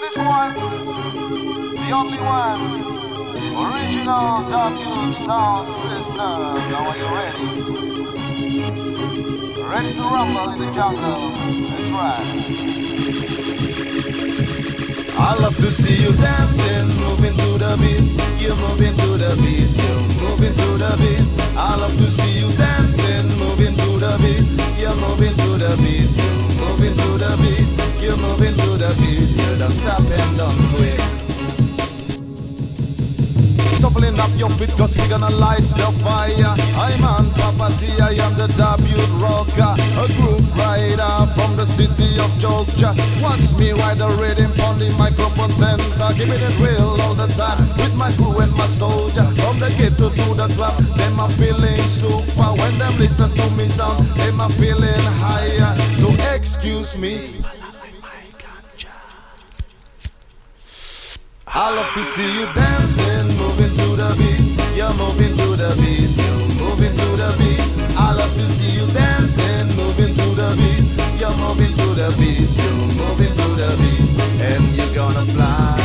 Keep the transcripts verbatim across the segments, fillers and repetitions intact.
this one, the only one, original W sound system. Now are you ready? Ready to rumble in the jungle? That's right. I love to see you dancing, moving to the beat. You're moving to the beat, you're moving to the beat. I love to see you dancing, moving to the beat. You're moving to the beat, you're moving to the beat. You're moving to the beat, you don't stop and don't quit. Shuffling up your feet cause we gonna light the fire. I'm on Papa T, I am the W rocker, a groove rider from the city of Georgia. Watch me ride the rhythm on the microphone center, giving it real all the time with my crew and my soldier. From the ghetto to the club, them are feeling super. When them listen to me sound, them are feeling higher. So excuse me, I love to see you dancing, moving to the beat. You're moving to the beat, you're moving to the beat. I love to see you dancing, moving to the beat. You're moving to the beat, you're moving to the beat. And you're gonna fly,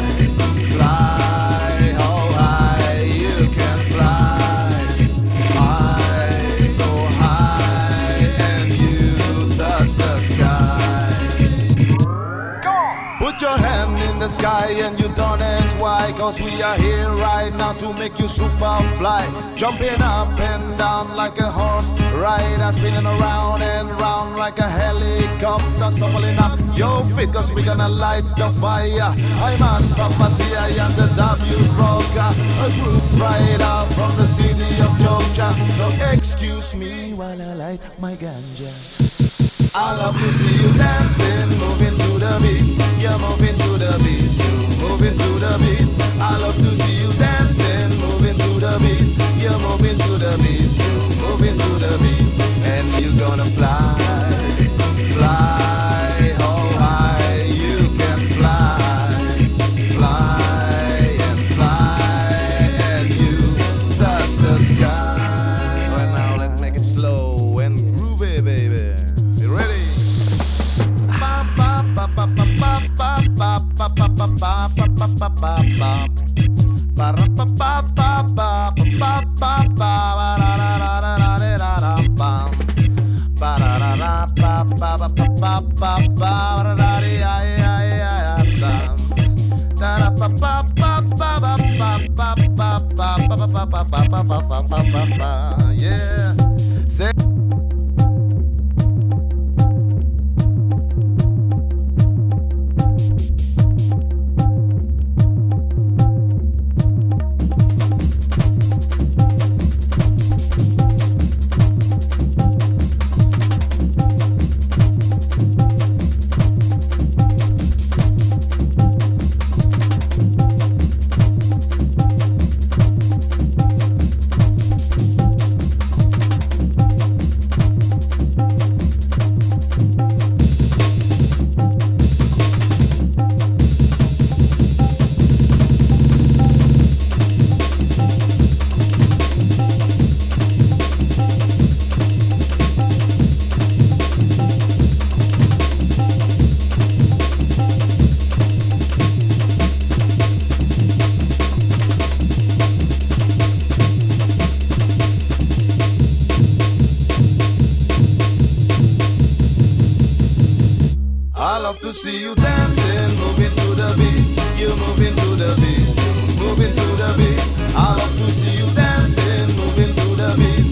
fly, oh high, you can fly. High, so high, and you touch the sky. Go on. Put your hand in the sky and you don't ask why, cause we are here right now to make you super fly. Jumping up and down like a horse rider, spinning around and round like a helicopter. So pulling up your feet cause we gonna light the fire. I'm on Papa T, I am the W rocker, a groove rider from the city of Georgia. No excuse me while I light my ganja. I love to see you dancing, moving to the beat. You're moving to the beat, you're moving to the beat. I love to see you dancing, moving to the beat. You're moving to the beat, you're moving to the beat. And you're gonna fly, fly, oh high, you can fly, fly and fly, and you touch the sky. Right now, let's make it slow and groovy, baby. Ready? Ba ba ba ba ba ba ba ba ba ba ba ba ba ba ba ba ba. Ba ra ba ba ba ba ba ba ba ba ra ra ra ra ra ra ra ba. Ba ra ra ra ba ba ba ba ba ba ba ra ra ri ai ai ai ba. Da ra ba ba ba ba ba ba ba ba ba ba ba ba ba ba ba ba ba ba. Yeah. Say to see you dancing, moving to the beat. You're moving to the beat, you're moving to the beat. I love to see you dancing, moving to the beat.